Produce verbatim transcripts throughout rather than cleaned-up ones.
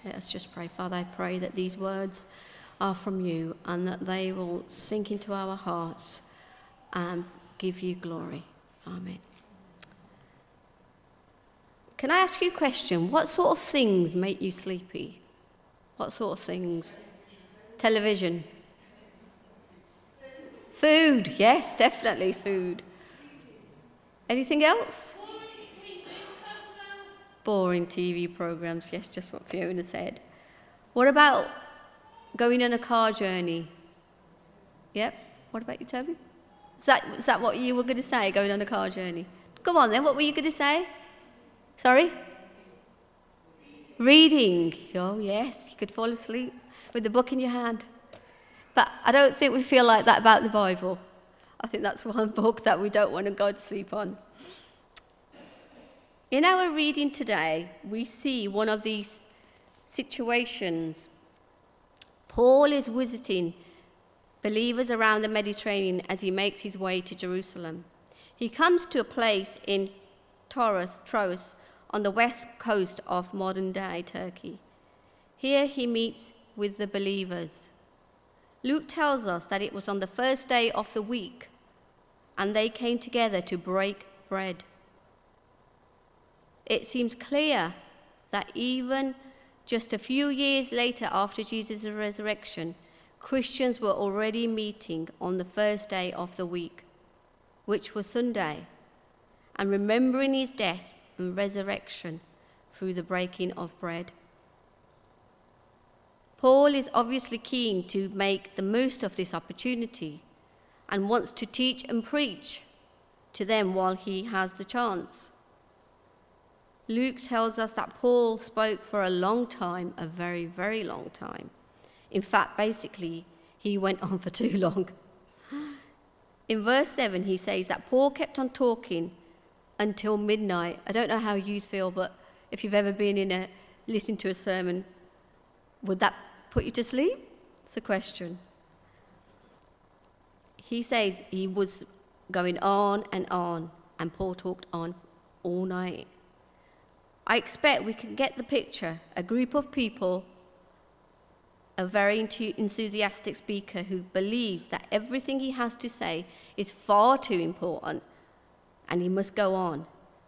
Let us just pray. Father, I pray that these words are from you and that they will sink into our hearts and give you glory. Amen. Can I ask you a question? What sort of things make you sleepy? What sort of things? Television. Food. Yes, definitely food. Anything else? Boring T V programs. Yes, just what Fiona said. What about going on a car journey? Yep. What about you, Toby? Is that, is that what you were going to say, going on a car journey? Go on then, what were you going to say? Sorry? Reading. Oh, yes, you could fall asleep with the book in your hand. But I don't think we feel like that about the Bible. I think that's one book that we don't want to go to sleep on. In our reading today, we see one of these situations. Paul is visiting believers around the Mediterranean as he makes his way to Jerusalem. He comes to a place in Troas, Troas on the west coast of modern-day Turkey. Here he meets with the believers. Luke tells us that it was on the first day of the week, and they came together to break bread. It seems clear that even just a few years later after Jesus' resurrection, Christians were already meeting on the first day of the week, which was Sunday, and remembering his death and resurrection through the breaking of bread. Paul is obviously keen to make the most of this opportunity and wants to teach and preach to them while he has the chance. Luke tells us that Paul spoke for a long time, a very, very long time. In fact, basically, he went on for too long. In verse seven, he says that Paul kept on talking until midnight. I don't know how you feel, but if you've ever been in a listening to a sermon, would that put you to sleep? It's a question. He says he was going on and on, and Paul talked on all night. I expect we can get the picture. A group of people, a very enthusiastic speaker who believes that everything he has to say is far too important and he must go on.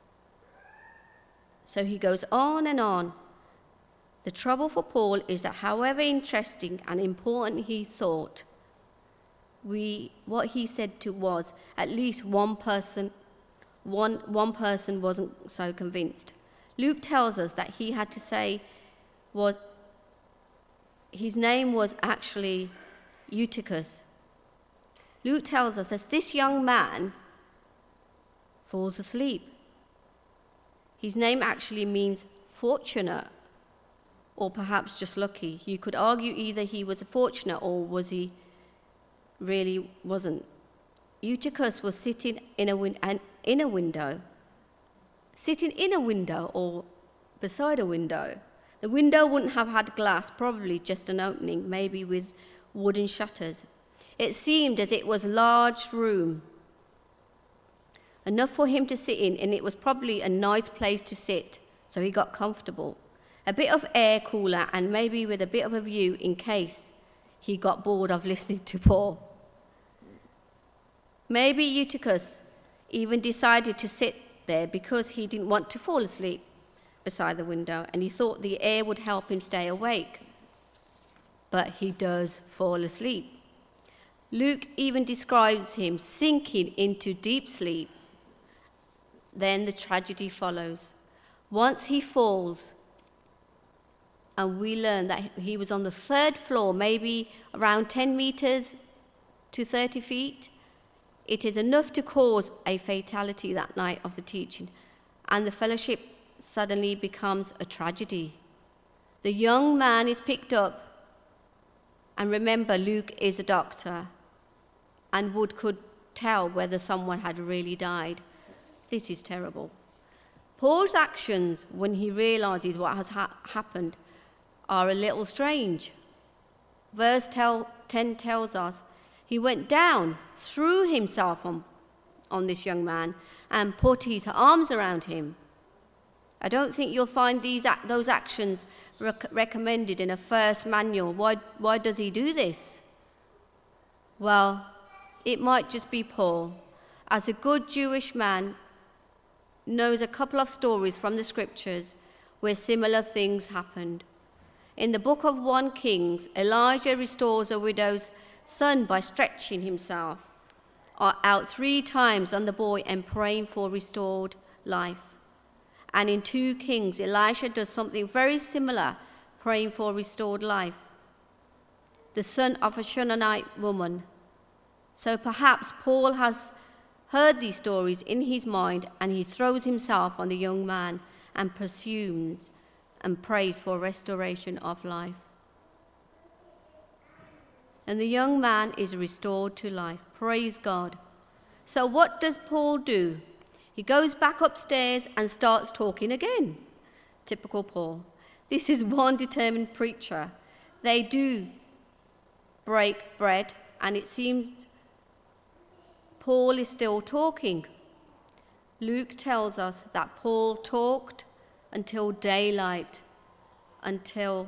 So he goes on and on. The trouble for Paul is that however interesting and important he thought, we what he said to was at least one person, one, one person wasn't so convinced. Luke tells us that he had to say was, his name was actually Eutychus. Luke tells us that this young man falls asleep. His name actually means fortunate, or perhaps just lucky. You could argue either he was fortunate or was he really wasn't. Eutychus was sitting in a, win- an, in a window. Sitting in a window or beside a window. The window wouldn't have had glass, probably just an opening, maybe with wooden shutters. It seemed as it was a large room, enough for him to sit in, and it was probably a nice place to sit, so he got comfortable. A bit of air cooler and maybe with a bit of a view in case he got bored of listening to Paul. Maybe Eutychus even decided to sit there because he didn't want to fall asleep beside the window and he thought the air would help him stay awake. But he does fall asleep. Luke even describes him sinking into deep sleep. Then the tragedy follows. Once he falls, and we learn that he was on the third floor, maybe around ten meters to thirty feet. It is enough to cause a fatality that night of the teaching, and the fellowship suddenly becomes a tragedy. The young man is picked up, and remember, Luke is a doctor, and would could tell whether someone had really died. This is terrible. Paul's actions, when he realizes what has ha- happened, are a little strange. Verse ten tells us, he went down, threw himself on, on this young man, and put his arms around him. I don't think you'll find these those actions rec- recommended in a first manual. Why, why does he do this? Well, it might just be Paul, as a good Jewish man, knows a couple of stories from the scriptures where similar things happened. In the book of First Kings, Elijah restores a widow's son by stretching himself out three times on the boy and praying for restored life. And in Second Kings, Elisha does something very similar, praying for restored life. The son of a Shunammite woman. So perhaps Paul has heard these stories in his mind, and he throws himself on the young man and pursues and prays for restoration of life. And the young man is restored to life. Praise God. So what does Paul do? He goes back upstairs and starts talking again. Typical Paul. This is one determined preacher. They do break bread, and it seems Paul is still talking. Luke tells us that Paul talked until daylight, until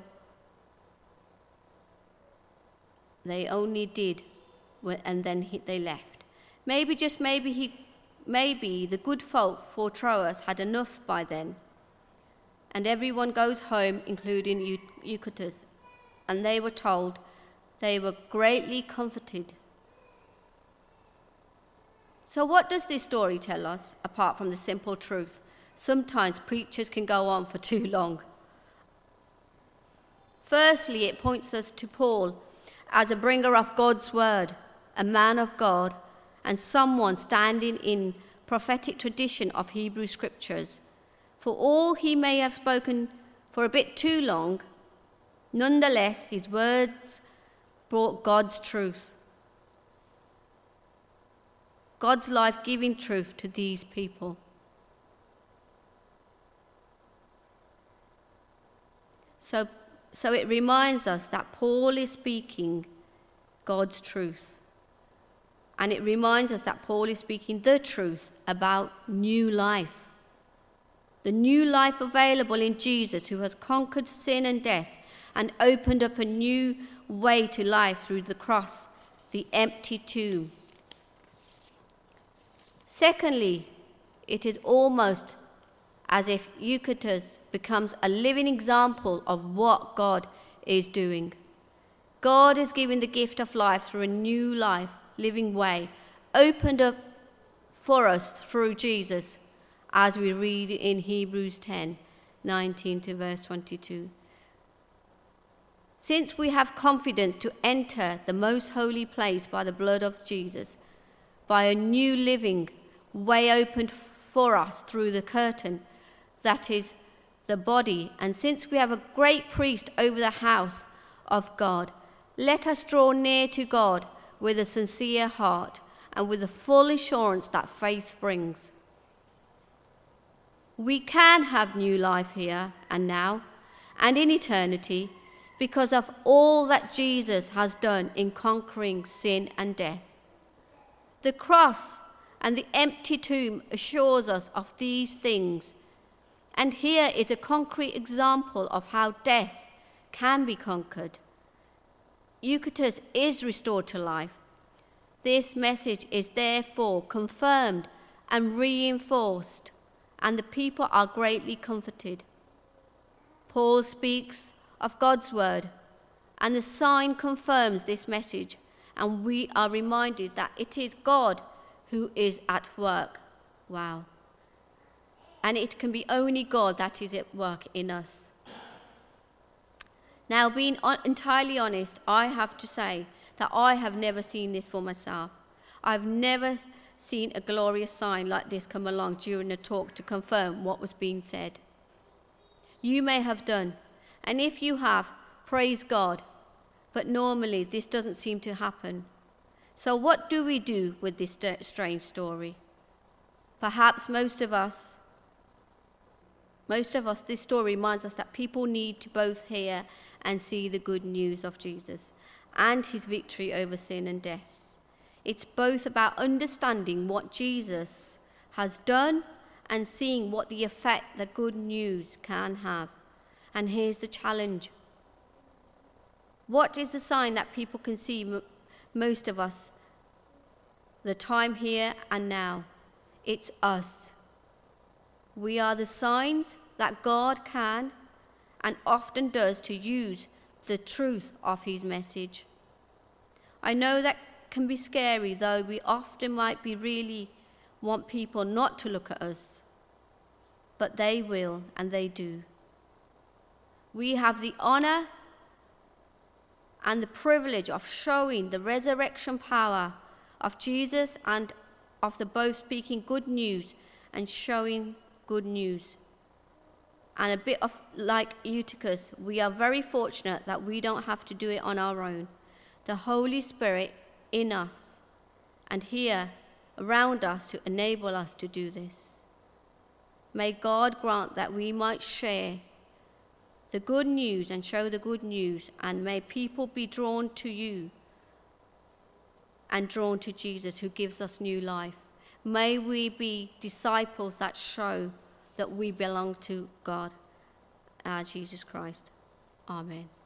they only did, and then he, they left. Maybe, just maybe, he, maybe the good folk for Troas had enough by then, and everyone goes home, including Eutychus, and they were told they were greatly comforted. So what does this story tell us, apart from the simple truth? Sometimes preachers can go on for too long. Firstly, it points us to Paul as a bringer of God's word, a man of God, and someone standing in prophetic tradition of Hebrew scriptures. For all he may have spoken for a bit too long, nonetheless, his words brought God's truth. God's life-giving truth to these people. So, so it reminds us that Paul is speaking God's truth. And it reminds us that Paul is speaking the truth about new life. The new life available in Jesus, who has conquered sin and death and opened up a new way to life through the cross, the empty tomb. Secondly, it is almost as if Eutychus becomes a living example of what God is doing. God is giving the gift of life through a new life, living way, opened up for us through Jesus, as we read in Hebrews ten, nineteen to verse twenty-two. Since we have confidence to enter the most holy place by the blood of Jesus, by a new living way opened for us through the curtain, that is the body, and since we have a great priest over the house of God, let us draw near to God with a sincere heart and with the full assurance that faith brings. We can have new life here and now and in eternity because of all that Jesus has done in conquering sin and death. The cross and the empty tomb assures us of these things. And here is a concrete example of how death can be conquered. Eutychus is restored to life. This message is therefore confirmed and reinforced, and the people are greatly comforted. Paul speaks of God's word, and the sign confirms this message, and we are reminded that it is God who is at work. Wow. And it can be only God that is at work in us. Now, being entirely honest, I have to say that I have never seen this for myself. I've never seen a glorious sign like this come along during a talk to confirm what was being said. You may have done, and if you have, praise God. But normally this doesn't seem to happen. So what do we do with this strange story? Perhaps most of us, most of us, this story reminds us that people need to both hear and see the good news of Jesus and his victory over sin and death. It's both about understanding what Jesus has done and seeing what the effect the good news can have. And here's the challenge. What is the sign that people can see, m- most of us, the time here and now? It's us. We are the signs that God can and often does to use the truth of his message. I know that can be scary, though we often might be really want people not to look at us, but they will, and they do. We have the honor and the privilege of showing the resurrection power of Jesus and of the both speaking good news and showing good news. And a bit of like Eutychus, we are very fortunate that we don't have to do it on our own. The Holy Spirit in us and here around us to enable us to do this. May God grant that we might share the good news and show the good news, and may people be drawn to you and drawn to Jesus, who gives us new life. May we be disciples that show that we belong to God, our Jesus Christ. Amen.